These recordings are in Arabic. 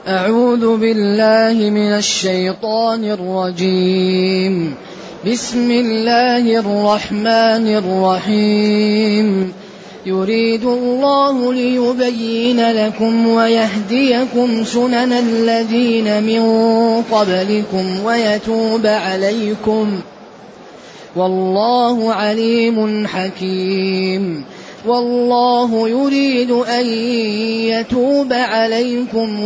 أعوذ بالله من الشيطان الرجيم. بسم الله الرحمن الرحيم. يريد الله ليبين لكم ويهديكم سنن الذين من قبلكم ويتوب عليكم، والله عليم حكيم. والله يريد أن يتوب عليكم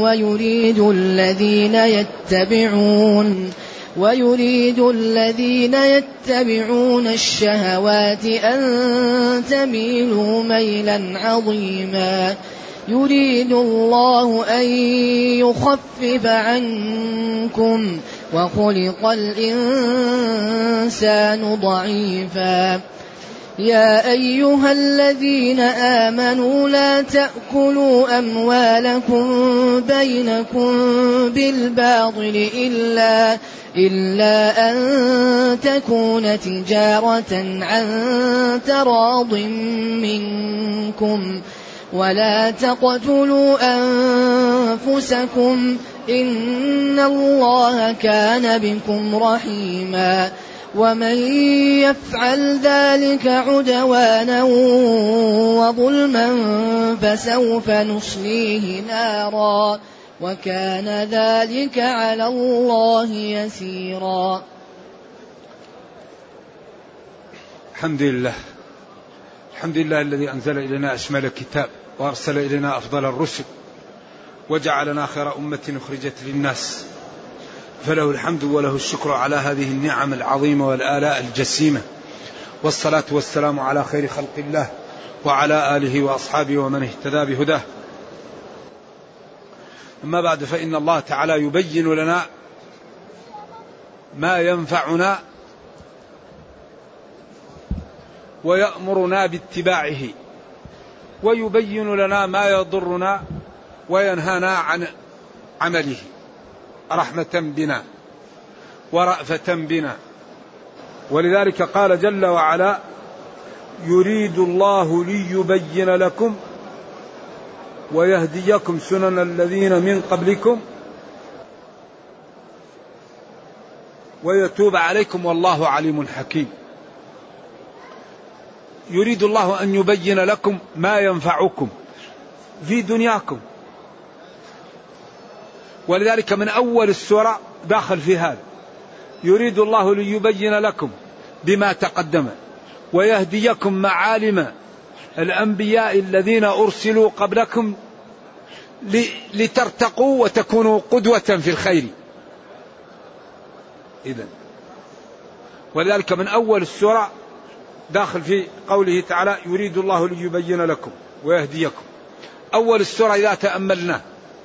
ويريد الذين يتبعون الشهوات أن تميلوا ميلا عظيما. يريد الله أن يخفف عنكم وخلق الإنسان ضعيفا. يا أيها الذين آمنوا لا تأكلوا أموالكم بينكم بالباطل إلا أن تكون تجارة عن تراض منكم، ولا تقتلوا أنفسكم إن الله كان بكم رحيما. ومن يفعل ذلك عدوانا وظلما فسوف نصليه نارا، وكان ذلك على الله يسيرا. الحمد لله الذي أنزل إلينا أشمل الكتاب وأرسل إلينا أفضل الرسل وجعلنا خير أمة أخرجت للناس، فله الحمد وله الشكر على هذه النعم العظيمة والآلاء الجسيمة، والصلاة والسلام على خير خلق الله وعلى آله وأصحابه ومن اهتدى بهداه. أما بعد، فإن الله تعالى يبين لنا ما ينفعنا ويأمرنا باتباعه، ويبين لنا ما يضرنا وينهانا عن عمله رحمة بنا ورأفة بنا. ولذلك قال جل وعلا: يريد الله ليبين لكم ويهديكم سنن الذين من قبلكم ويتوب عليكم والله عليم حكيم. يريد الله أن يبين لكم ما ينفعكم في دنياكم، ولذلك من أول السورة داخل في هذا: يريد الله ليبين لكم بما تقدم ويهديكم معالم الأنبياء الذين أرسلوا قبلكم لترتقوا وتكونوا قدوة في الخير. إذن ولذلك من أول السورة داخل في قوله تعالى: يريد الله ليبين لكم ويهديكم. أول السورة إذا تأملنا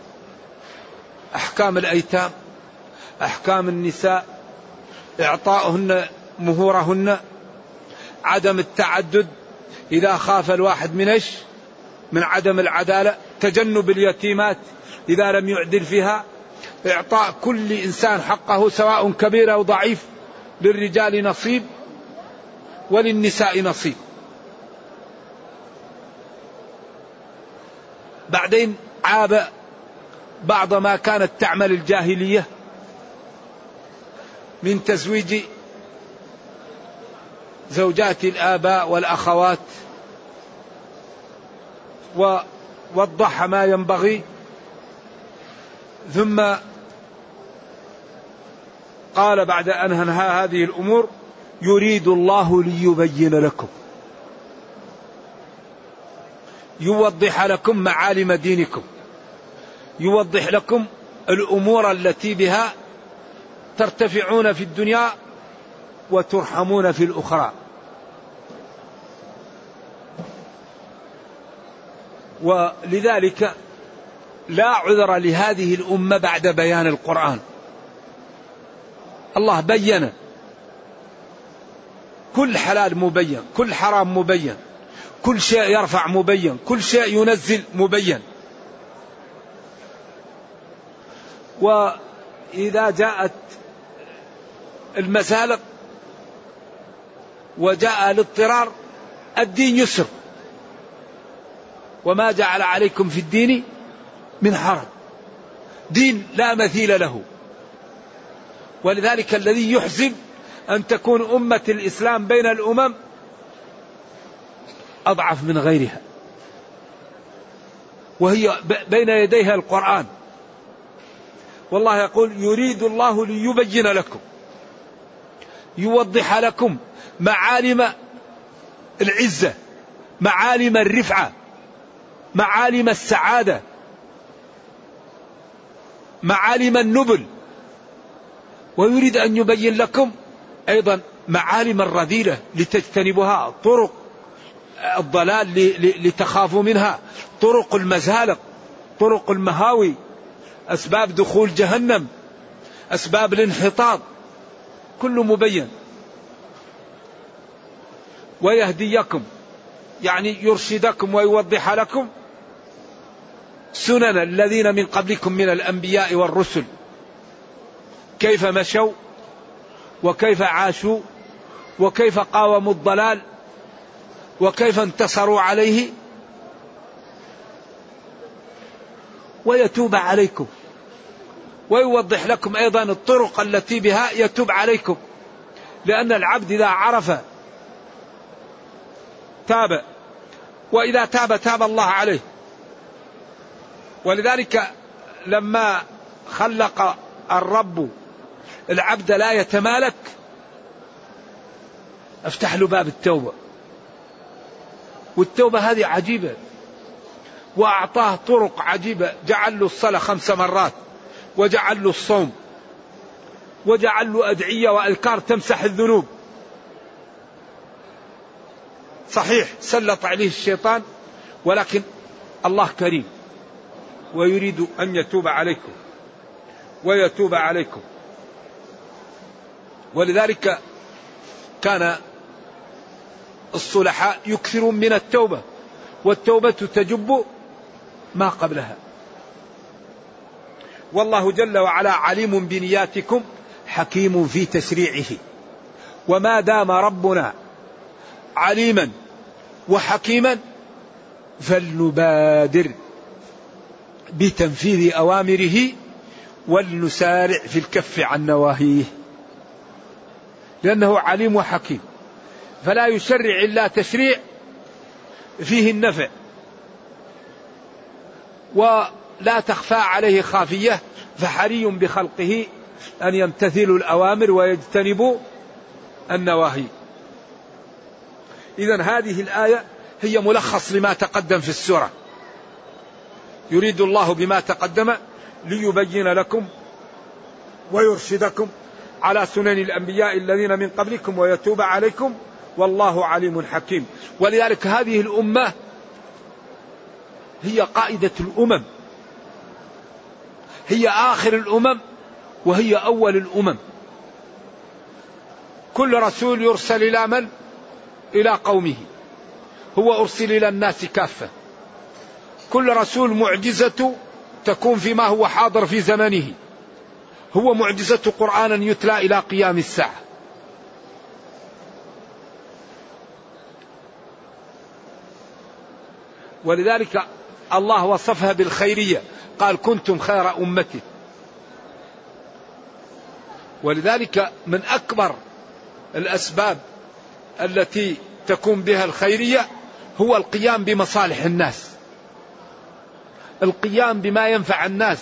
أحكام الأيتام، أحكام النساء، إعطاؤهن مهورهن، عدم التعدد إذا خاف الواحد من عدم العدالة، تجنب اليتيمات إذا لم يعدل فيها، إعطاء كل إنسان حقه سواء كبير أو ضعيف، للرجال نصيب وللنساء نصيب. بعدين عاب بعض ما كانت تعمل الجاهلية من تزويج زوجات الآباء والأخوات، ووضح ما ينبغي، ثم قال بعد أن انهى هذه الأمور: يريد الله ليبين لكم، يوضح لكم معالم دينكم، يوضح لكم الأمور التي بها ترتفعون في الدنيا وترحمون في الأخرى. ولذلك لا عذر لهذه الأمة بعد بيان القرآن. الله بين كل حلال مبين، كل حرام مبين، كل شيء يرفع مبين، كل شيء ينزل مبين. وإذا جاءت المسالك وجاء الاضطرار الدين يسر، وما جعل عليكم في الدين من حرج. دين لا مثيل له. ولذلك الذي يحزن أن تكون أمة الإسلام بين الأمم أضعف من غيرها، وهي بين يديها القرآن. والله يقول يريد الله ليبين لكم، يوضح لكم معالم العزة، معالم الرفعة، معالم السعادة، معالم النبل، ويريد أن يبين لكم أيضا معالم الرذيلة لتجتنبها، طرق الضلال لتخافوا منها، طرق المزالق، طرق المهاوي، أسباب دخول جهنم، أسباب الانحطاط، كله مبين. ويهديكم يعني يرشدكم ويوضح لكم سنن الذين من قبلكم من الأنبياء والرسل، كيف مشوا وكيف عاشوا وكيف قاوموا الضلال وكيف انتصروا عليه، ويتوب عليكم، ويوضح لكم أيضا الطرق التي بها يتوب عليكم، لأن العبد إذا عرف تاب، وإذا تاب تاب الله عليه. ولذلك لما خلق الرب العبد لا يتمالك افتح له باب التوبة، والتوبة هذه عجيبة، وأعطاه طرق عجيبة، جعل له الصلاة 5 مرات، وجعل له الصوم، وجعل له أدعية وأذكار تمسح الذنوب. صحيح سلط عليه الشيطان، ولكن الله كريم ويريد أن يتوب عليكم ويتوب عليكم. ولذلك كان الصلحاء يكثرون من التوبة، والتوبة تجب ما قبلها. والله جل وعلا عليم بنياتكم حكيم في تشريعه. وما دام ربنا عليما وحكيما فلنبادر بتنفيذ أوامره ولنسارع في الكف عن نواهيه، لأنه عليم وحكيم، فلا يشرع إلا تشريع فيه النفع ولا تخفى عليه خافية، فحري بخلقه أن يمتثلوا الأوامر ويجتنبوا النواهي. إذن هذه الآية هي ملخص لما تقدم في السورة. يريد الله بما تقدم ليبين لكم ويرشدكم على سنن الأنبياء الذين من قبلكم ويتوب عليكم والله عليم حكيم. ولذلك هذه الأمة هي قائدة الأمم، هي آخر الأمم وهي أول الأمم. كل رسول يرسل إلى من؟ إلى قومه، هو أرسل إلى الناس كافة. كل رسول معجزة تكون فيما هو حاضر في زمنه، هو معجزة قرآن يتلى إلى قيام الساعة. ولذلك الله وصفها بالخيرية، قال كنتم خير أمة. ولذلك من أكبر الأسباب التي تكون بها الخيرية هو القيام بمصالح الناس، القيام بما ينفع الناس،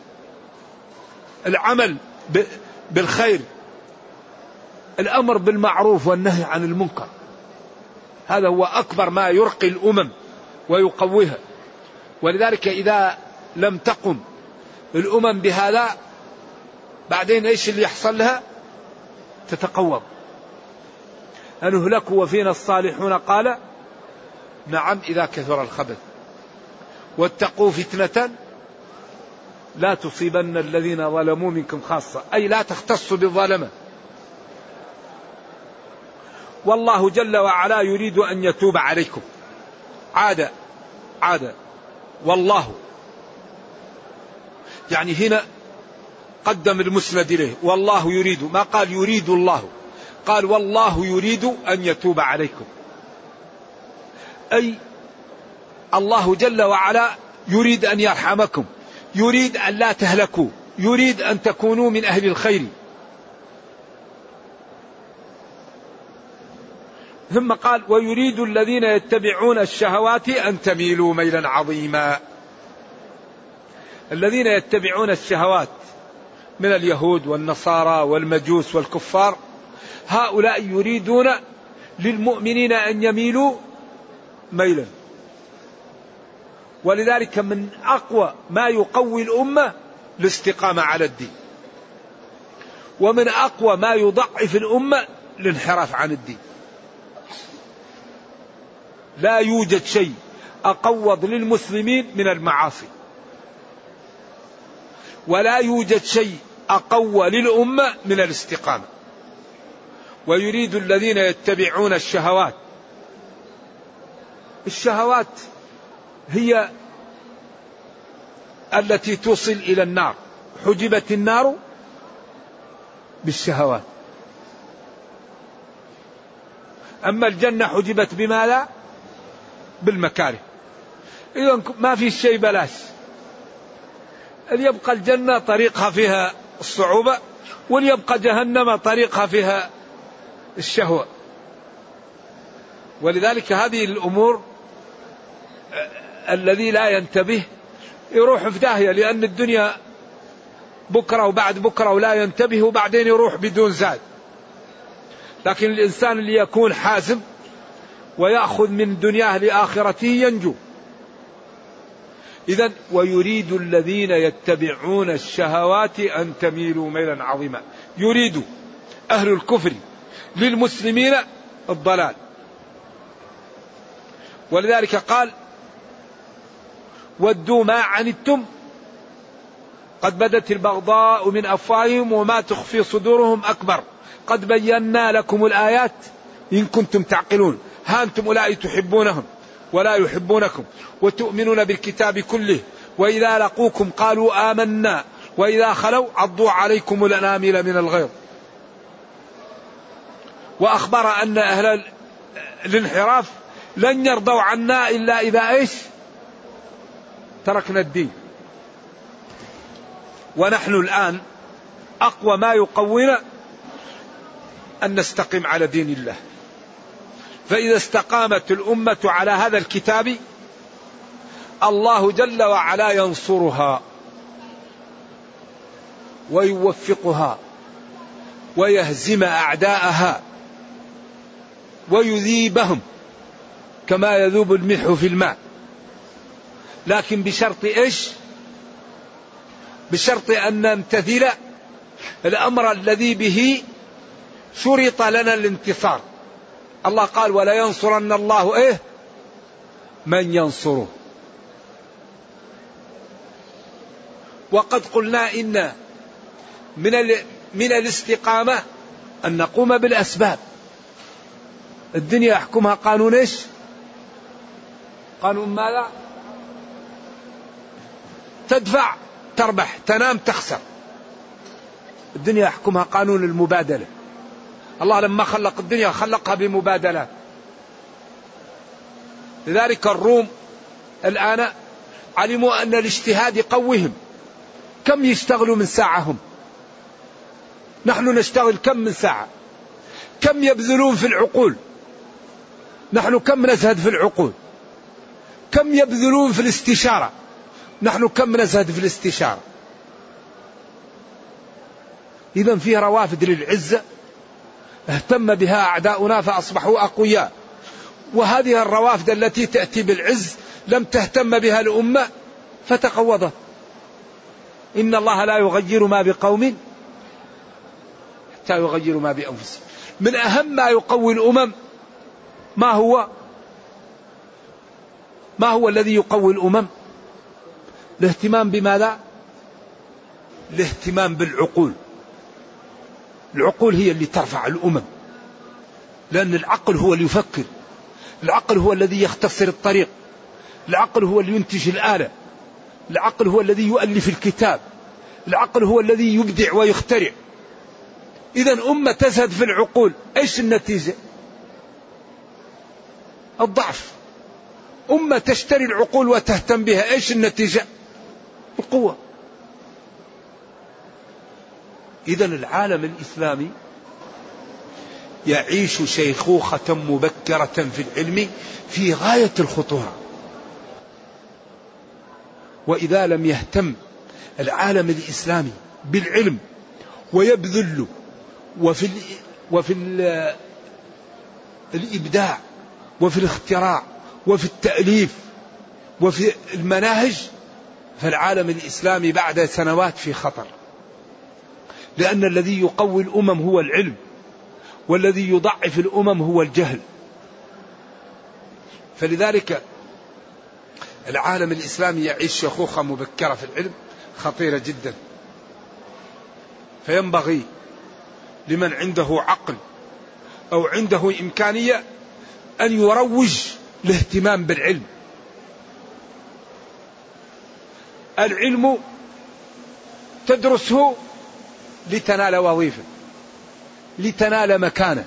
العمل بالخير، الأمر بالمعروف والنهي عن المنكر. هذا هو أكبر ما يرقي الأمم ويقويها. ولذلك إذا لم تقم الأمم بهذا بعدين إيش اللي يحصل لها؟ تتقوض. أنهلكوا وفينا الصالحون قال نعم إذا كثر الخبث واتقوا فتنة لا تصيبن الذين ظلموا منكم خاصة، أي لا تختصوا بالظلمة. والله جل وعلا يريد أن يتوب عليكم. عاد والله، يعني هنا قدم المسند إليه، والله يريد، ما قال يريد الله، قال والله يريد أن يتوب عليكم، أي الله جل وعلا يريد أن يرحمكم، يريد أن لا تهلكوا، يريد أن تكونوا من أهل الخير. ثم قال ويريد الذين يتبعون الشهوات أن تميلوا ميلا عظيما. الذين يتبعون الشهوات من اليهود والنصارى والمجوس والكفار، هؤلاء يريدون للمؤمنين أن يميلوا ميلا. ولذلك من أقوى ما يقوي الأمة الاستقامة على الدين، ومن أقوى ما يضعف الأمة الانحراف عن الدين. لا يوجد شيء أقوض للمسلمين من المعاصي، ولا يوجد شيء أقوى للأمة من الاستقامة. ويريد الذين يتبعون الشهوات، الشهوات هي التي توصل إلى النار، حجبت النار بالشهوات. أما الجنة حجبت بما لا بالمكاره. إذن ما في شيء بلاش. يبقى الجنة طريقها فيها الصعوبة، وليبقى جهنم طريقها فيها الشهوة. ولذلك هذه الأمور الذي لا ينتبه يروح في داهية، لأن الدنيا بكرة وبعد بكرة ولا ينتبه، وبعدين يروح بدون زاد. لكن الإنسان اللي يكون حازم ويأخذ من دنياه لآخرته ينجو. إذن ويريد الذين يتبعون الشهوات أن تميلوا ميلا عظيما. يريد أهل الكفر للمسلمين الضلال. ولذلك قال ودوا ما عنتم قد بدت البغضاء من أفواههم وما تخفي صدورهم أكبر قد بينا لكم الآيات إن كنتم تعقلون. ها أنتم أولئك تحبونهم ولا يحبونكم وتؤمنون بالكتاب كله وإذا لقوكم قالوا آمنا وإذا خلوا عضوا عليكم الأنامل من الغيظ. وأخبر أن أهل الانحراف لن يرضوا عنا إلا إذا إيش تركنا الدين. ونحن الآن أقوى ما يقوينا أن نستقيم على دين الله. فإذا استقامت الأمة على هذا الكتاب الله جل وعلا ينصرها ويوفقها ويهزم أعداءها ويذيبهم كما يذوب الملح في الماء. لكن بشرط إيش؟ بشرط أن نمتثل الأمر الذي به شرط لنا الانتصار. الله قال ولا ينصرن الله إيه من ينصره. وقد قلنا إن من الاستقامة أن نقوم بالأسباب. الدنيا يحكمها قانون إيش؟ قانون ماذا؟ تدفع تربح، تنام تخسر. الدنيا يحكمها قانون المبادلة. الله لما خلق الدنيا خلقها بمبادلة. لذلك الروم الآن علموا أن الاجتهاد يقويهم. كم يشتغلوا من ساعهم؟ نحن نشتغل كم من ساعة؟ كم يبذلون في العقول؟ نحن كم نزهد في العقول؟ كم يبذلون في الاستشارة؟ نحن كم نزهد في الاستشارة؟ إذن فيه روافد للعزة اهتم بها أعداؤنا فأصبحوا أقوياء. وهذه الروافد التي تأتي بالعز لم تهتم بها الأمة فتقوضت. إن الله لا يغير ما بقوم حتى يغيروا ما بأنفسهم. من أهم ما يقوي الأمم ما هو الذي يقوي الأمم؟ الاهتمام بماذا؟ الاهتمام بالعقول. العقول هي اللي ترفع الأمم، لأن العقل هو اللي يفكر، العقل هو الذي يختصر الطريق، العقل هو اللي ينتج الآلة، العقل هو الذي يؤلف الكتاب، العقل هو الذي يبدع ويخترع. إذن أمة تزهد في العقول إيش النتيجة؟ الضعف. أمة تشتري العقول وتهتم بها إيش النتيجة؟ القوة. إذن العالم الإسلامي يعيش شيخوخة مبكرة في العلم في غاية الخطورة. وإذا لم يهتم العالم الإسلامي بالعلم ويبذل وفي الإبداع وفي الاختراع وفي التأليف وفي المناهج، فالعالم الإسلامي بعد سنوات في خطر، لأن الذي يقوي الأمم هو العلم، والذي يضعف الأمم هو الجهل. فلذلك العالم الإسلامي يعيش شيخوخة مبكرة في العلم خطيرة جدا. فينبغي لمن عنده عقل أو عنده إمكانية أن يروج الاهتمام بالعلم. العلم تدرسه لتنال وظيفة، لتنال مكانة،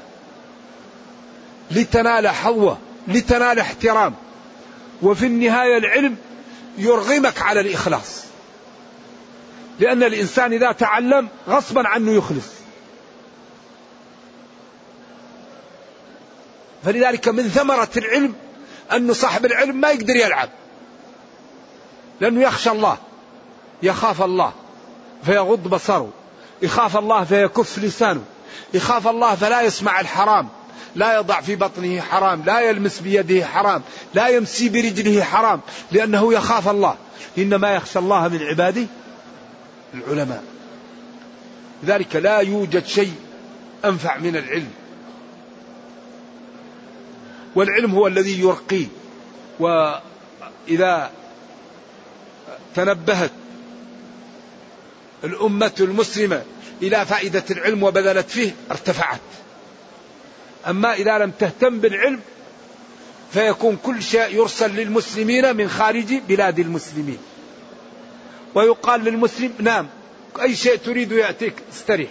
لتنال حظوة، لتنال احترام، وفي النهاية العلم يرغمك على الإخلاص، لأن الإنسان إذا تعلم غصبا عنه يخلص. فلذلك من ثمرة العلم أن صاحب العلم ما يقدر يلعب، لأنه يخشى الله، يخاف الله فيغض بصره، يخاف الله فيكف لسانه، يخاف الله فلا يسمع الحرام، لا يضع في بطنه حرام، لا يلمس بيده حرام، لا يمسي برجله حرام، لأنه يخاف الله. إنما يخشى الله من عباده العلماء. لذلك لا يوجد شيء أنفع من العلم، والعلم هو الذي يرقي. وإذا تنبهت الأمة المسلمة إلى فائدة العلم وبذلت فيه ارتفعت. أما إذا لم تهتم بالعلم فيكون كل شيء يرسل للمسلمين من خارج بلاد المسلمين، ويقال للمسلم نام، أي شيء تريد يأتيك استريح.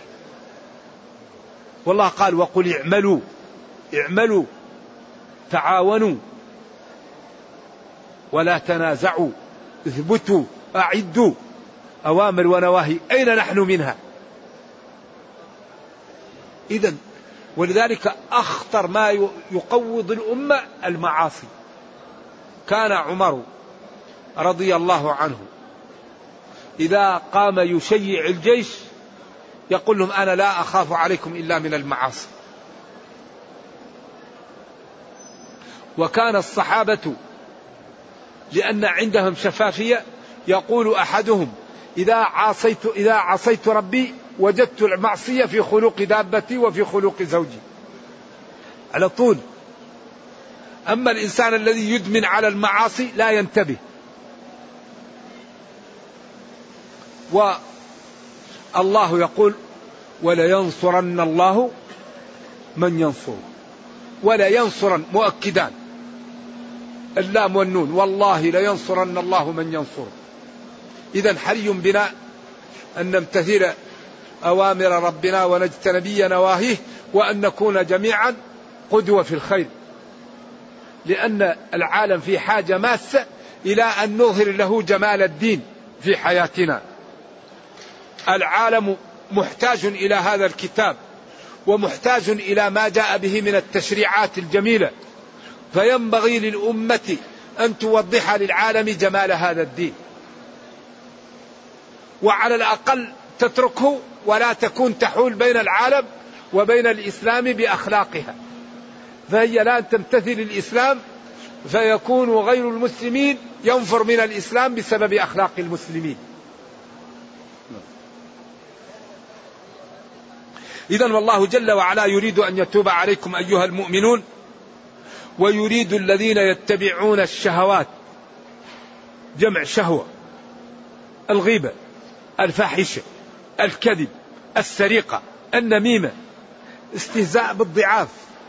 والله قال وقل اعملوا اعملوا تعاونوا ولا تنازعوا اثبتوا أعدوا. أوامر ونواهي أين نحن منها؟ إذن ولذلك أخطر ما يقوض الأمة المعاصي. كان عمر رضي الله عنه إذا قام يشيع الجيش يقول لهم أنا لا أخاف عليكم إلا من المعاصي. وكان الصحابة لأن عندهم شفافية يقول أحدهم إذا عصيت ربي وجدت المعصية في خلق دابتي وفي خلق زوجي، على طول. أما الإنسان الذي يدمن على المعاصي لا ينتبه. والله يقول ولا ينصرن الله من ينصره، ولا ينصرن مؤكدان اللام والنون، والله لينصرن الله من ينصره. إذن حري بنا أن نمتثل أوامر ربنا ونجتنبي نواهيه، وأن نكون جميعا قدوة في الخير، لأن العالم في حاجة ماسة إلى أن نظهر له جمال الدين في حياتنا. العالم محتاج إلى هذا الكتاب، ومحتاج إلى ما جاء به من التشريعات الجميلة، فينبغي للأمة أن توضح للعالم جمال هذا الدين، وعلى الأقل تتركه ولا تكون تحول بين العالم وبين الإسلام بأخلاقها. فهي لا تمتثل الإسلام فيكون غير المسلمين ينفر من الإسلام بسبب أخلاق المسلمين. إذن والله جل وعلا يريد أن يتوب عليكم أيها المؤمنون، ويريد الذين يتبعون الشهوات، جمع شهوة، الغيبة، الفاحشة، الكذب، السرقة، النميمة، استهزاء بالضعاف،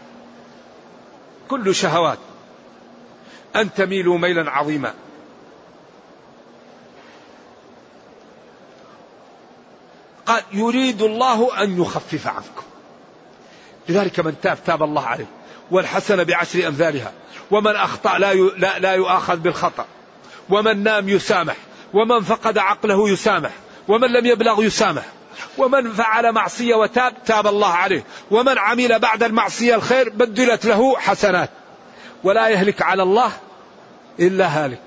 كل شهوات، أن تميلوا ميلا عظيما. قال يريد الله أن يخفف عنكم. لذلك من تاب الله عليه، والحسنة بعشر أمثالها، ومن أخطأ لا يؤاخذ بالخطأ، ومن نام يسامح، ومن فقد عقله يسامح، ومن لم يبلغ يسامح، ومن فعل معصية وتاب تاب الله عليه، ومن عمل بعد المعصية الخير بدلت له حسنات، ولا يهلك على الله إلا هالك.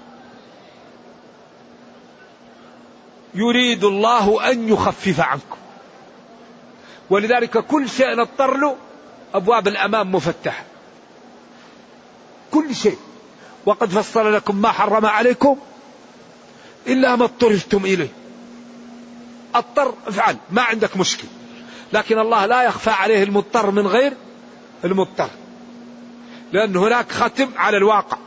يريد الله أن يخفف عنكم، ولذلك كل شيء نضطر له أبواب الأمام مفتحة، كل شيء. وقد فصل لكم ما حرم عليكم إلا ما اضطررتم إليه. اضطر افعل، ما عندك مشكل، لكن الله لا يخفى عليه المضطر من غير المضطر، لأن هناك ختم على الواقع.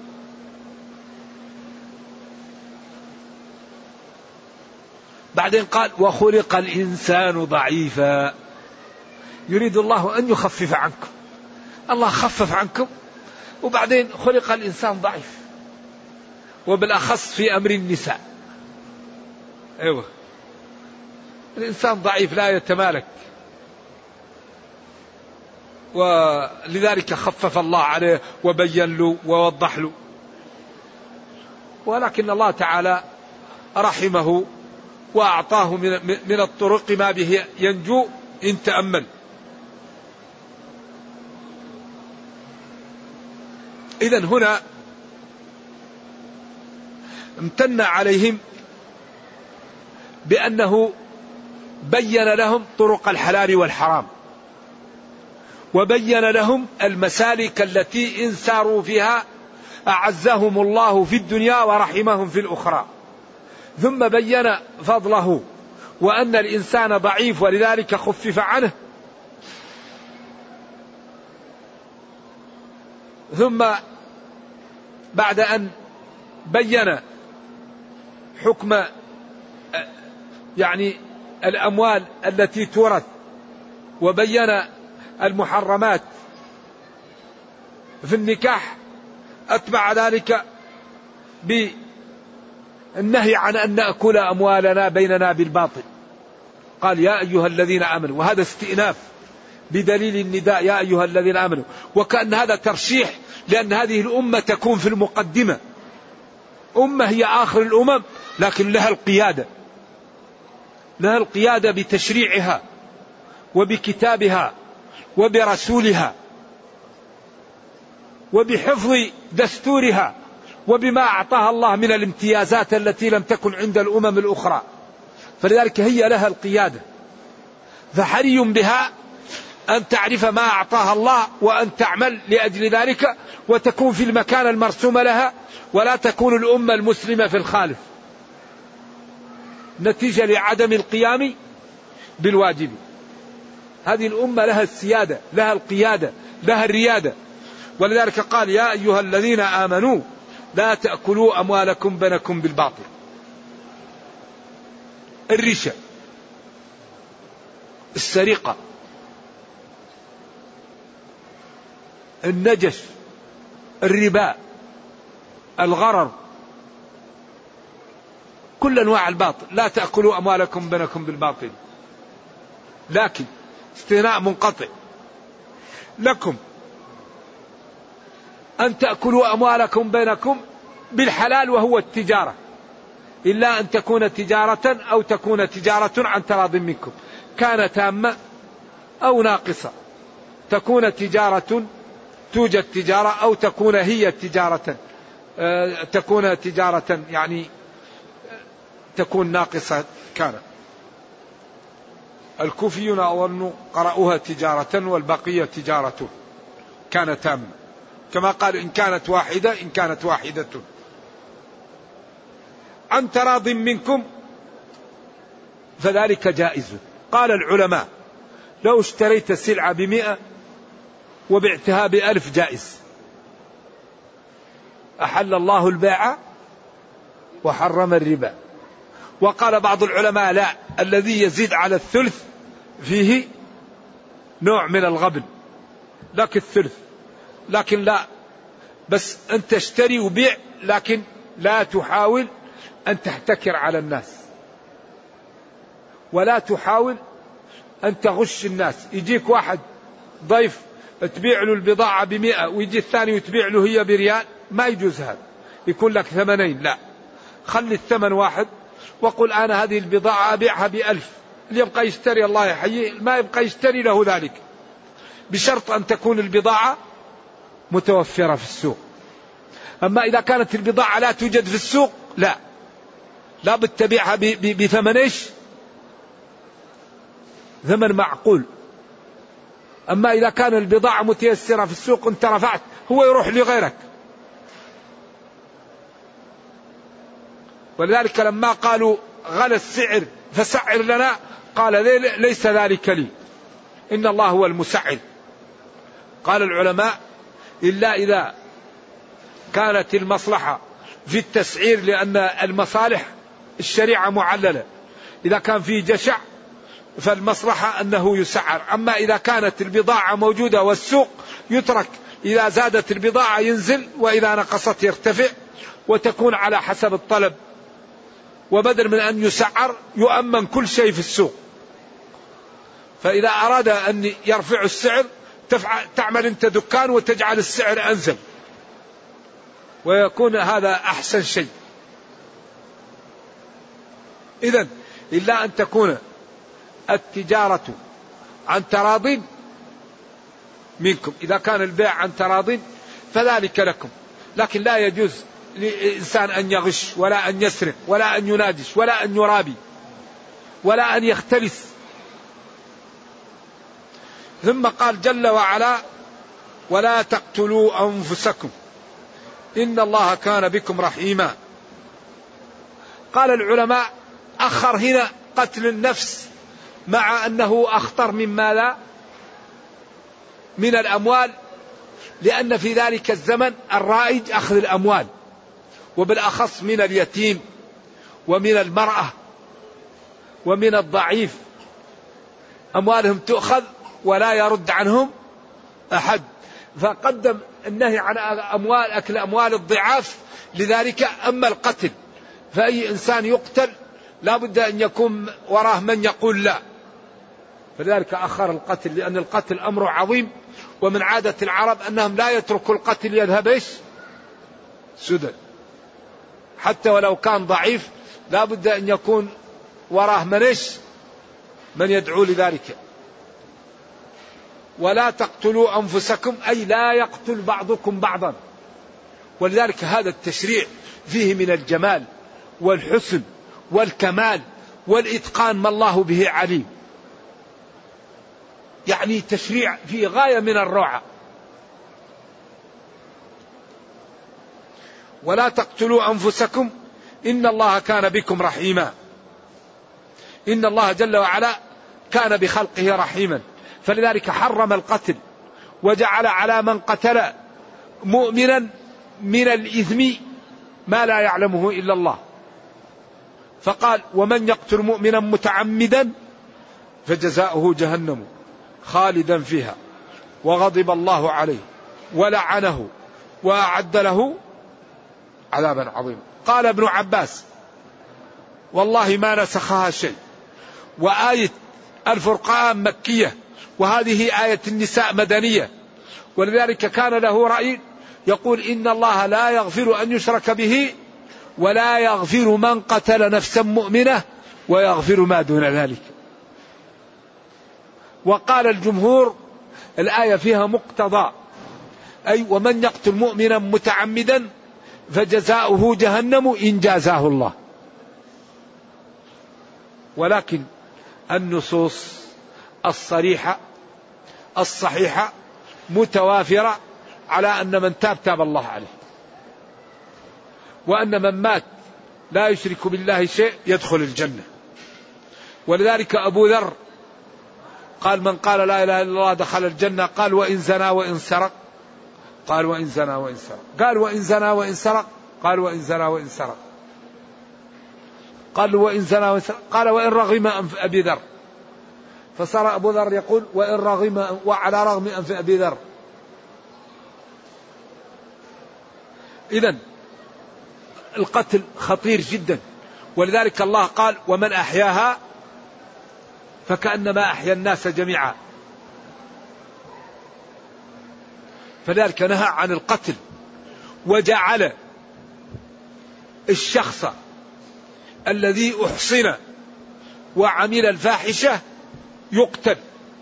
بعدين قال وخلق الإنسان ضعيفا، يريد الله أن يخفف عنكم. الله خفف عنكم، وبعدين خلق الإنسان ضعيف، وبالأخص في أمر النساء. أيوة، الإنسان ضعيف لا يتمالك، ولذلك خفف الله عليه وبين له ووضح له. ولكن الله تعالى رحمه وأعطاه من الطرق ما به ينجو إن تأمل. إذن هنا امتن عليهم بأنه بين لهم طرق الحلال والحرام، وبين لهم المسالك التي إن ساروا فيها أعزهم الله في الدنيا ورحمهم في الأخرى. ثم بين فضله وأن الإنسان ضعيف ولذلك خفف عنه. ثم بعد أن بين حكم يعني الأموال التي تورث، وبين المحرمات في النكاح، أتبع ذلك بالنهي عن أن نأكل أموالنا بيننا بالباطل. قال يا أيها الذين آمنوا، وهذا استئناف بدليل النداء يا أيها الذين آمنوا، وكأن هذا ترشيح، لأن هذه الأمة تكون في المقدمة. أمة هي آخر الأمم، لكن لها القيادة، لها القيادة بتشريعها وبكتابها وبرسولها وبحفظ دستورها وبما أعطاها الله من الامتيازات التي لم تكن عند الأمم الأخرى. فلذلك هي لها القيادة، فحري بها أن تعرف ما أعطاها الله وأن تعمل لأجل ذلك وتكون في المكان المرسوم لها، ولا تكون الأمة المسلمة في الخالف نتيجة لعدم القيام بالواجب. هذه الأمة لها السيادة، لها القيادة، لها الريادة. ولذلك قال يا أيها الذين آمنوا لا تأكلوا أموالكم بينكم بالباطل. الرشا، السرقة، النجش، الربا، الغرر، كل أنواع الباطل. لا تأكلوا أموالكم بينكم بالباطل، لكن استثناء منقطع، لكم أن تأكلوا أموالكم بينكم بالحلال وهو التجارة، إلا أن تكون تجارة أو تكون تجارة عن تراض منكم، كان تامة أو ناقصة. تكون تجارة، توجد تجارة، أو تكون هي تجارة، تكون تجارة يعني تكون ناقصة. كان الكوفيون أظن قرأوها تجارة والبقية تجارة، كان تامة، كما قال إن كانت واحدة، إن كانت واحدة عن تراض منكم فذلك جائز. قال العلماء لو اشتريت السلعة ب100 وبعتها ب1000 جائز. أحل الله البيع وحرم الربا. وقال بعض العلماء لا، الذي يزيد على الثلث فيه نوع من الغبن، لك الثلث، لكن لا، بس أنت اشتري وبيع، لكن لا تحاول أن تحتكر على الناس، ولا تحاول أن تغش الناس. يجيك واحد ضيف تبيع له البضاعة ب100 ويجي الثاني وتبيع له هي بريال، ما يجوز هذا، يكون لك 80. لا، خلي الثمن واحد وقل أنا هذه البضاعة أبيعها ب1,000، اللي يبقى يشتري الله يحييه، ما يبقى يشتري له ذلك، بشرط أن تكون البضاعة متوفرة في السوق. أما إذا كانت البضاعة لا توجد في السوق لا بتبيعها بثمن إيش؟ ثمن معقول. أما إذا كان البضاعة متيسرة في السوق أنت رفعت، هو يروح لغيرك. ولذلك لما قالوا غلى السعر فسعر لنا، قال ليس ذلك لي، إن الله هو المسعر. قال العلماء إلا إذا كانت المصلحة في التسعير، لأن المصالح الشريعة معللة، إذا كان فيه جشع فالمصلحة أنه يسعر. أما إذا كانت البضاعة موجودة والسوق يترك، إذا زادت البضاعة ينزل وإذا نقصت يرتفع، وتكون على حسب الطلب، وبدل من أن يسعر يؤمن كل شيء في السوق. فإذا أراد أن يرفع السعر تعمل أنت دكان وتجعل السعر أنزل، ويكون هذا أحسن شيء. إذن إلا أن تكون التجارة عن تراض منكم، إذا كان البيع عن تراض فذلك لكم. لكن لا يجوز لإنسان أن يغش ولا أن يسرق ولا أن ينادش ولا أن يرابي ولا أن يختلس. ثم قال جل وعلا ولا تقتلوا أنفسكم إن الله كان بكم رحيما. قال العلماء أخر هنا قتل النفس مع أنه أخطر من ماذا؟ من الأموال، لأن في ذلك الزمن الرائج أخذ الأموال، وبالأخص من اليتيم ومن المرأة ومن الضعيف، أموالهم تؤخذ ولا يرد عنهم أحد. فقدم النهي عن أكل أموال الضعاف لذلك. أما القتل فأي إنسان يقتل لا بد أن يكون وراه من يقول لا، فلذلك أخر القتل، لأن القتل أمر عظيم، ومن عادة العرب أنهم لا يتركوا القتل يذهب إيش؟ سدى، حتى ولو كان ضعيف لا بد أن يكون وراه من إيش؟ من يدعو لذلك. ولا تقتلوا أنفسكم أي لا يقتل بعضكم بعضا. ولذلك هذا التشريع فيه من الجمال والحسن والكمال والإتقان ما الله به عليم، يعني تشريع فيه غاية من الروعة. ولا تقتلوا أنفسكم إن الله كان بكم رحيما. إن الله جل وعلا كان بخلقه رحيما، فلذلك حرم القتل وجعل على من قتل مؤمنا من الإثم ما لا يعلمه إلا الله. فقال ومن يقتل مؤمنا متعمدا فجزاؤه جهنم خالدا فيها وغضب الله عليه ولعنه وأعد له عذابا عظيما. قال ابن عباس والله ما نسخها شيء، وآية الفرقان مكية، وهذه آية النساء مدنية، ولذلك كان له رأي يقول إن الله لا يغفر أن يشرك به ولا يغفر من قتل نفسا مؤمنة ويغفر ما دون ذلك. وقال الجمهور الآية فيها مقتضى، أي ومن يقتل مؤمنا متعمدا فجزاؤه جهنم إن جازاه الله. ولكن النصوص الصريحة الصحيحة متوافرة على أن من تاب الله عليه، وأن من مات لا يشرك بالله شيء يدخل الجنة. ولذلك أبو ذر قال من قال لا إله إلا الله دخل الجنة. قال وإن زنى وإن سرق؟ قال وإن زنى وإن سرق. قال وإن زنى وإن سرق؟ قال وإن زنى وإن سرق. قال وإن زنى وإن سرق. قال وإن رغم أنف أبي ذر، فصار أبو ذر يقول وإن رغم وعلى رغم أنف أبي ذر. إذن القتل خطير جدا، ولذلك الله قال ومن أحياها فكأنما أحيا الناس جميعا. فذلك نهى عن القتل، وجعل الشخص الذي أحصن وعمل الفاحشة يقتل.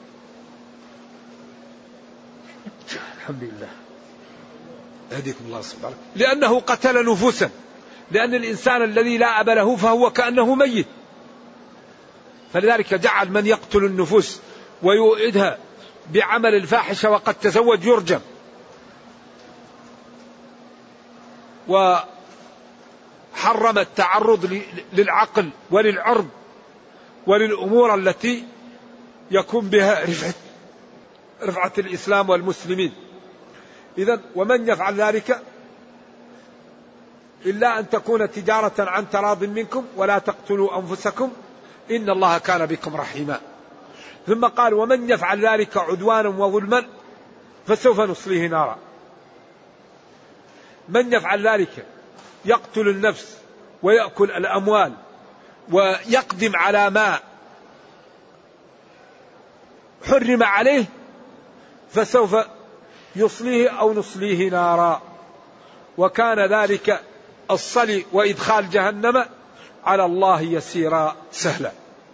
الحمد لله يهديكم الله سبحانه، لأنه قتل نفوسا، لأن الإنسان الذي لا أب له فهو كأنه ميت، فلذلك جعل من يقتل النفوس ويؤيدها بعمل الفاحشة وقد تزوج يرجم. وحرم التعرض للعقل وللعرض وللأمور التي يكون بها رفعة الإسلام والمسلمين. إذن ومن يفعل ذلك إلا أن تكون تجارة عن تراض منكم ولا تقتلوا أنفسكم إن الله كان بكم رحيما. ثم قال ومن يفعل ذلك عدوانا وظلما فسوف نصليه نارا. من يفعل ذلك يقتل النفس ويأكل الأموال ويقدم على ما حرم عليه فسوف يصليه أو نصليه نارا، وكان ذلك الصلي وإدخال جهنم على الله يسيرا سهلا.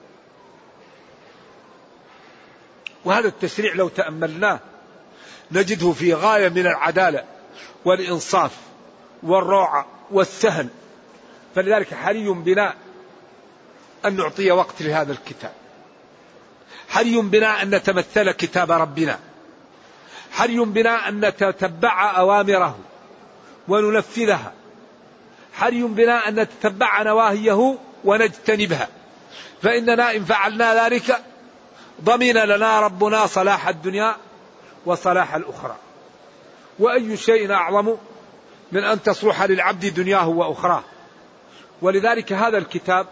وهذا التشريع لو تأملناه نجده في غاية من العدالة والإنصاف والروعة والسهل. فلذلك حري بنا أن نعطي وقت لهذا الكتاب، حري بنا أن نتمثل كتاب ربنا، حري بنا أن نتتبع أوامره وننفذها، حري بنا أن نتتبع نواهيه ونجتنبها، فإننا إن فعلنا ذلك ضمن لنا ربنا صلاح الدنيا وصلاح الأخرى. وأي شيء أعظم من أن تصلح للعبد دنياه وأخراه. ولذلك هذا الكتاب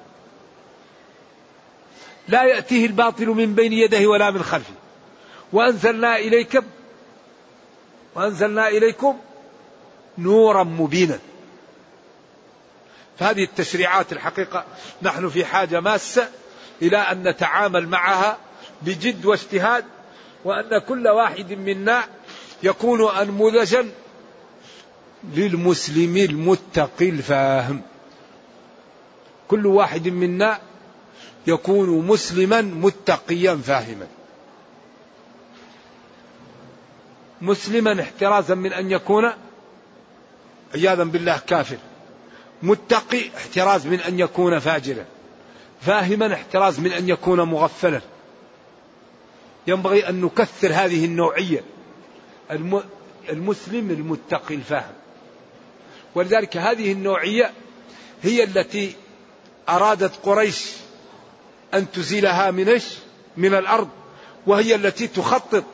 لا يأتيه الباطل من بين يديه ولا من خلفه. وأنزلنا إليكم نورا مبينا. فهذه التشريعات الحقيقة نحن في حاجة ماسة إلى أن نتعامل معها بجد واجتهاد، وأن كل واحد منا يكون أنموذجا للمسلم المتقي الفاهم. كل واحد منا يكون مسلما متقيا فاهما، مسلما احترازا من أن يكون عياذا بالله كافر، متقي احتراز من أن يكون فاجرا، فاهما احتراز من أن يكون مغفلا. ينبغي أن نكثر هذه النوعية، المسلم المتقي الفاهم. ولذلك هذه النوعية هي التي أرادت قريش أن تزيلها من الأرض، وهي التي تخطط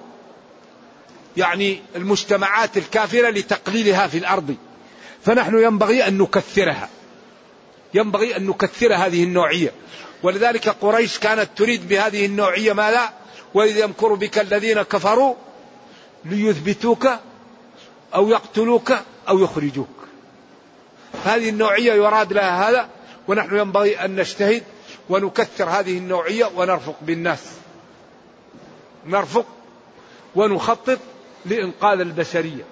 المجتمعات الكافرة لتقليلها في الأرض. فنحن ينبغي أن نكثرها، ينبغي أن نكثر هذه النوعية. ولذلك قريش كانت تريد بهذه النوعية ما لا، وإذ يمكر بك الذين كفروا ليثبتوك أو يقتلوك أو يخرجوك. هذه النوعية يراد لها هذا، ونحن ينبغي أن نجتهد ونكثر هذه النوعية ونرفق بالناس، نرفق ونخطط لإنقاذ البشرية.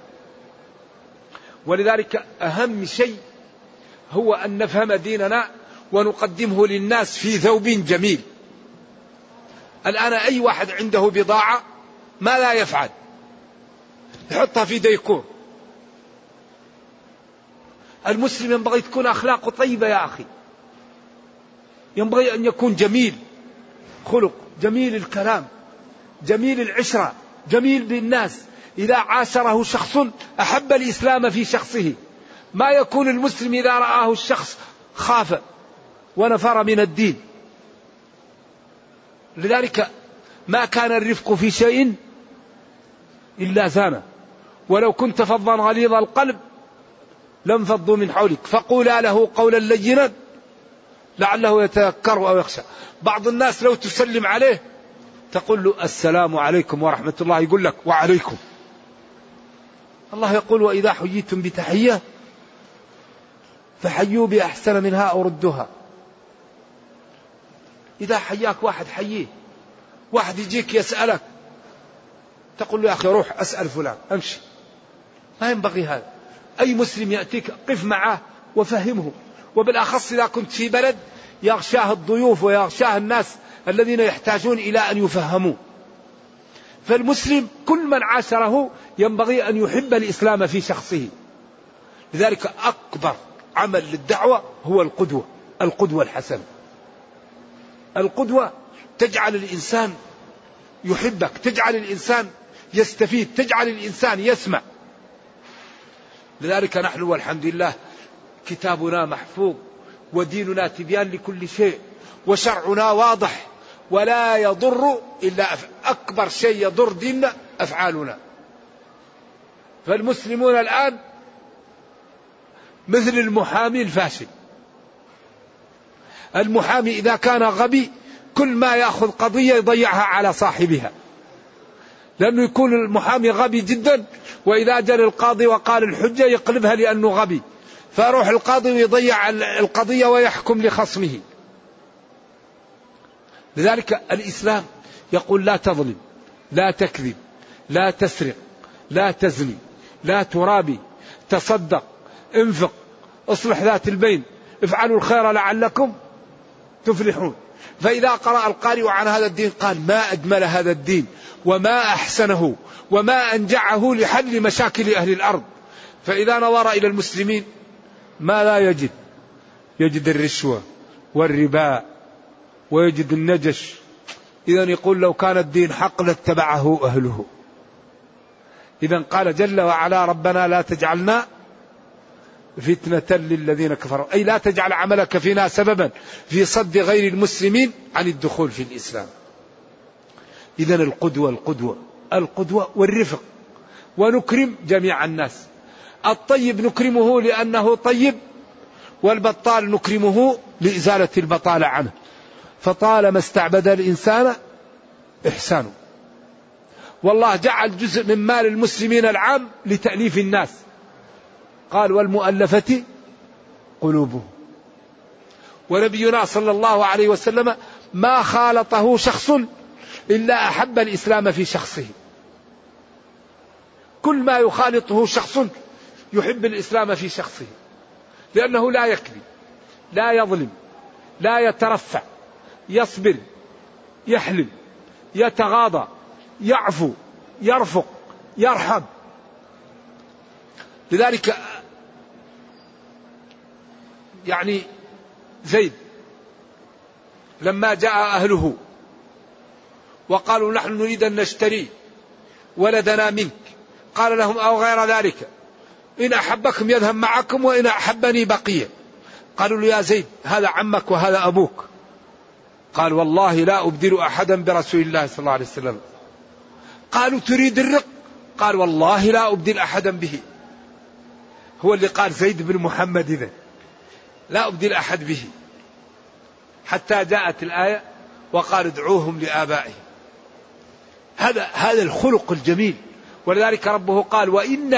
ولذلك أهم شيء هو أن نفهم ديننا ونقدمه للناس في ثوب جميل. الآن أي واحد عنده بضاعة ما لا يفعل، يحطها في ديكور. المسلم ينبغي تكون أخلاقه طيبة يا أخي، ينبغي أن يكون جميل خلق، جميل الكلام، جميل العشرة، جميل بالناس. إذا عاشره شخص أحب الإسلام في شخصه. ما يكون المسلم إذا رآه الشخص خاف ونفر من الدين. لذلك ما كان الرفق في شيء إلا زانه، ولو كنت فظا غليظ القلب لانفضوا من حولك فقولا له قولا لينا لعله يتذكر أو يخشى. بعض الناس لو تسلم عليه تقول له السلام عليكم ورحمة الله، يقول لك وعليكم. الله يقول وإذا حييتم بتحية فحيوا بأحسن منها أو ردوها. إذا حياك واحد حييه، واحد يجيك يسألك تقول له يا أخي روح أسأل فلان أمشي. ما ينبغي هذا. أي مسلم يأتيك قف معه وفهمه وبالأخص إذا كنت في بلد يغشاه الضيوف ويغشاه الناس الذين يحتاجون إلى أن يفهموا. فالمسلم كل من عاشره ينبغي أن يحب الإسلام في شخصه. لذلك أكبر عمل للدعوة هو القدوة الحسنة. القدوة تجعل الإنسان يحبك، تجعل الإنسان يستفيد، تجعل الإنسان يسمع. لذلك نحن والحمد لله كتابنا محفوظ، وديننا تبيان لكل شيء، وشرعنا واضح، ولا يضر إلا أكبر شيء يضر ديننا أفعالنا. فالمسلمون الآن مثل المحامي الفاشل. المحامي إذا كان غبي كل ما يأخذ قضية يضيعها على صاحبها، لأنه يكون المحامي غبي جدا، وإذا جاء القاضي وقال الحجة يقلبها لأنه غبي، فيروح القاضي ويضيع القضية ويحكم لخصمه. لذلك الإسلام يقول لا تظلم، لا تكذب، لا تسرق، لا تزني، لا ترابي، تصدق، انفق، اصلح ذات البين، افعلوا الخير لعلكم تفلحون. فإذا قرأ القارئ عن هذا الدين قال ما أجمل هذا الدين وما أحسنه وما أنجعه لحل مشاكل أهل الأرض. فإذا نظر إلى المسلمين ما لا يجد الرشوة والربا ويجد النجش. إذا يقول لو كان الدين حق لاتبعه أهله. إذا قال جل وعلا ربنا لا تجعلنا فتنة للذين كفروا، أي لا تجعل عملك فينا سببا في صد غير المسلمين عن الدخول في الإسلام. إذا القدوة والرفق، ونكرم جميع الناس. الطيب نكرمه لأنه طيب، والبطال نكرمه لإزالة البطالة عنه. فطالما استعبد الإنسان إحسانه. والله جعل جزء من مال المسلمين العام لتأليف الناس، قال والمؤلفة قلوبهم. ونبينا صلى الله عليه وسلم ما خالطه شخص إلا أحب الإسلام في شخصه. كل ما يخالطه شخص يحب الإسلام في شخصه، لأنه لا يكذب، لا يظلم، لا يترفع، يصبر، يحلم، يتغاضى، يعفو، يرفق، يرحم. لذلك يعني زيد لما جاء أهله وقالوا نحن نريد أن نشتري ولدنا منك، قال لهم أو غير ذلك إن أحبكم يذهب معكم وإن أحبني بقية. قالوا له يا زيد هذا عمك وهذا أبوك. قال والله لا أبدل أحدا برسول الله صلى الله عليه وسلم. قالوا تريد الرق؟ قال والله لا أبدل أحدا به. هو اللي قال زيد بن محمد إذن لا أبدل أحد به، حتى جاءت الآية وقال ادعوهم لآبائهم. هذا الخلق الجميل. ولذلك ربه قال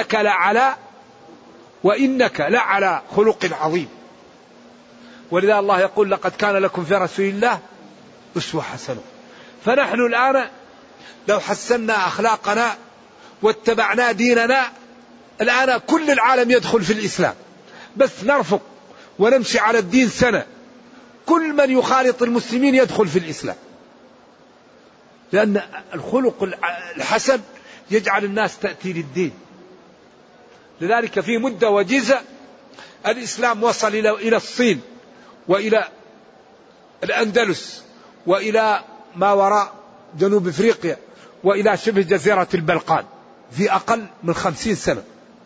وإنك لعلى خلق عظيم. ولذا الله يقول لقد كان لكم في رسول الله أسوة حسنة. فنحن الآن لو حسنا أخلاقنا واتبعنا ديننا الآن كل العالم يدخل في الإسلام، بس نرفق ونمشي على الدين سنة كل من يخالط المسلمين يدخل في الإسلام. لأن الخلق الحسن يجعل الناس تأتي للدين. لذلك في مدة وجيزة الإسلام وصل إلى الصين وإلى الأندلس وإلى ما وراء جنوب أفريقيا وإلى شبه جزيرة البلقان في أقل من 50 سنة.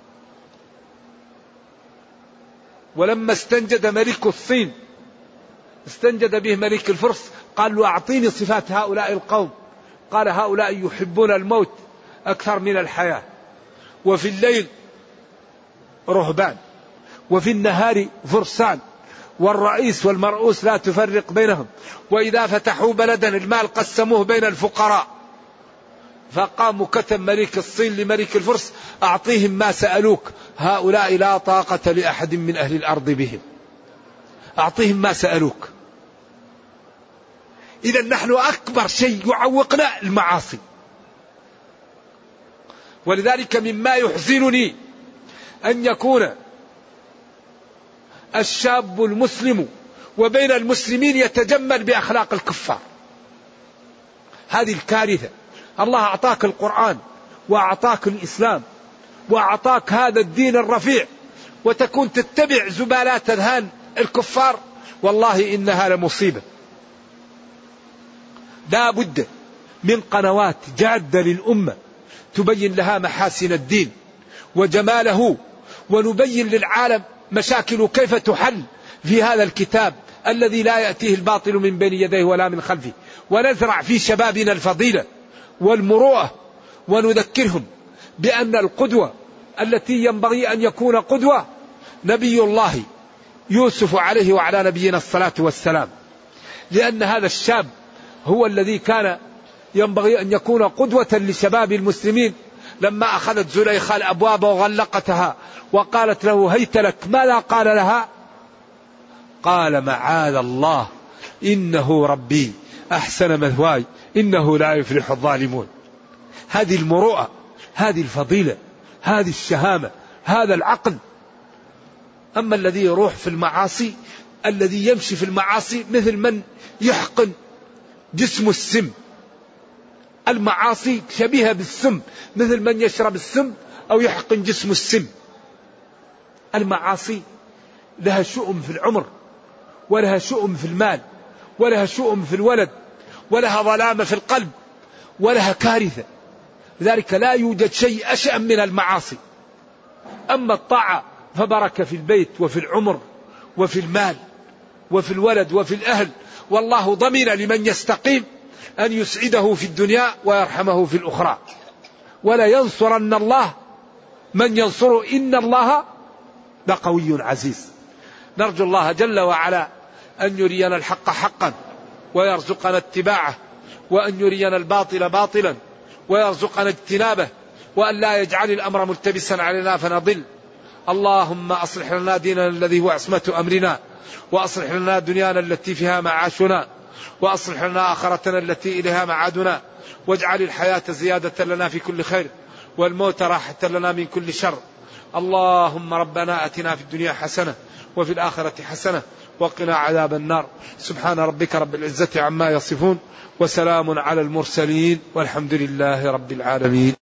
ولما استنجد ملك الصين استنجد به ملك الفرس، قال له أعطيني صفات هؤلاء القوم. قال هؤلاء يحبون الموت أكثر من الحياة، وفي الليل رهبان، وفي النهار فرسان، والرئيس والمرؤوس لا تفرق بينهم، وإذا فتحوا بلدا المال قسموه بين الفقراء. فقام كتب ملك الصين لملك الفرس أعطيهم ما سألوك، هؤلاء لا طاقة لأحد من أهل الأرض بهم، أعطيهم ما سألوك. إذا نحن أكبر شيء يعوقنا المعاصي. ولذلك مما يحزنني أن يكون الشاب المسلم وبين المسلمين يتجمل بأخلاق الكفار. هذه الكارثة. الله أعطاك القرآن وأعطاك الإسلام وأعطاك هذا الدين الرفيع، وتكون تتبع زبالات أذهان الكفار، والله إنها لمصيبة. لا بد من قنوات جادة للأمة تبين لها محاسن الدين وجماله، ونبين للعالم مشاكل كيف تحل في هذا الكتاب الذي لا يأتيه الباطل من بين يديه ولا من خلفه، ونزرع في شبابنا الفضيلة والمروءة، ونذكرهم بأن القدوة التي ينبغي أن يكون قدوة نبي الله يوسف عليه وعلى نبينا الصلاة والسلام، لأن هذا الشاب هو الذي كان ينبغي أن يكون قدوة لشباب المسلمين. لما أخذت زليخة الأبواب وغلقتها وقالت له هيت لك، ماذا قال لها؟ قال معاذ الله إنه ربي أحسن مثواي إنه لا يفلح الظالمون. هذه المروءة، هذه الفضيلة، هذه الشهامة، هذا العقل. أما الذي يروح في المعاصي، الذي يمشي في المعاصي مثل من يحقن جسم السم. المعاصي شبيهة بالسم، مثل من يشرب السم أو يحقن جسم السم. المعاصي لها شؤم في العمر، ولها شؤم في المال، ولها شؤم في الولد، ولها ظلامة في القلب، ولها كارثة. لذلك لا يوجد شيء أشأم من المعاصي. أما الطاعة فبركة في البيت وفي العمر وفي المال وفي الولد وفي الأهل، والله ضمن لمن يستقيم أن يسعده في الدنيا ويرحمه في الأخرى. ولا ينصرن الله من ينصره إن الله لقوي عزيز. نرجو الله جل وعلا أن يرينا الحق حقا ويرزقنا اتباعه، وأن يرينا الباطل باطلا ويرزقنا اجتنابه، وأن لا يجعل الأمر ملتبسا علينا فنضل. اللهم أصلح لنا ديننا الذي هو عصمة أمرنا، وأصلح لنا دنيانا التي فيها معاشنا، وأصلح لنا آخرتنا التي إليها معادنا، واجعل الحياة زيادة لنا في كل خير والموت راحة لنا من كل شر. اللهم ربنا أتنا في الدنيا حسنة وفي الآخرة حسنة وقنا عذاب النار. سبحان ربك رب العزة عما يصفون، وسلام على المرسلين، والحمد لله رب العالمين.